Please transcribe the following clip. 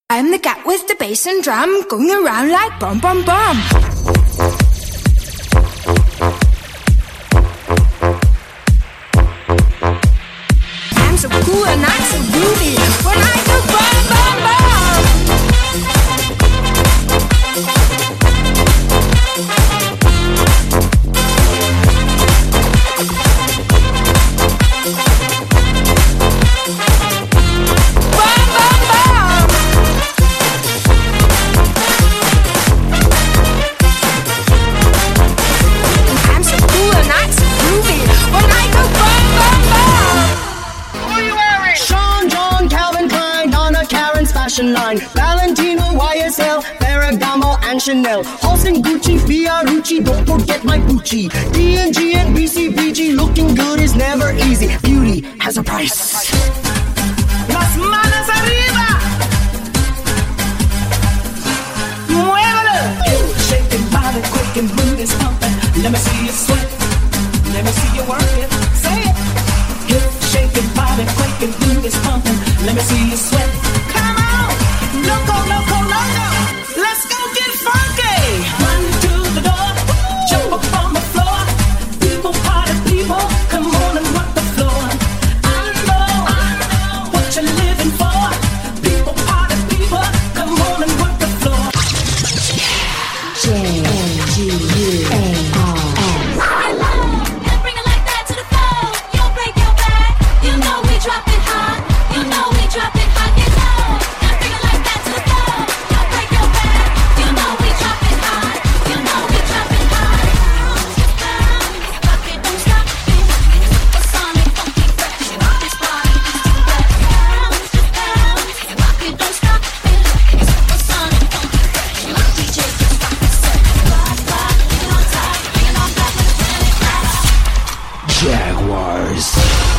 I'm the cat with the bass and drum, going around like bum bum bum. I'm so cool and I'm so groovy when I go bum bum bum. Bum bum bum. I'm so cool and I'm so groovy when I go bum bum bum. Who you wearing? Sean, John, Calvin Klein, Donna Karen's fashion line, Valentino, YSL, Ferragamo and Chanel, Halston, Gucci, Fiorucci, don't forget my Gucci, D&G and BCBG, looking good is never easy, beauty has a price. Las manos arriba. Muévelo. Shake your body quick and mood is pumping. Let me see you sweat. Let me see you work it. Say it. Hip, shake your body quick and mood is pumping. Let me see you sweat. Come on. Loco, loco, loco. Let's go get funky. Run to the door. Jump up on the floor. People, party people, come on and rock the floor. I know what you're living for. People, party people, come on and rock the floor. Bring it like that to the floor. You break your back. You know we drop it hard. You know we drop it hard. Get low. Now bring it like that to the floor. You break your back. You know we drop it hard. You know we drop it hard. Rock it, don't stop it. A sonic, funky, fresh. This party is too bad. Rock it, don't stop it. A sonic, funky, fresh. DJ just rock the set. Rock, rock, get on top. Bring it on back with the panic. Jaguars.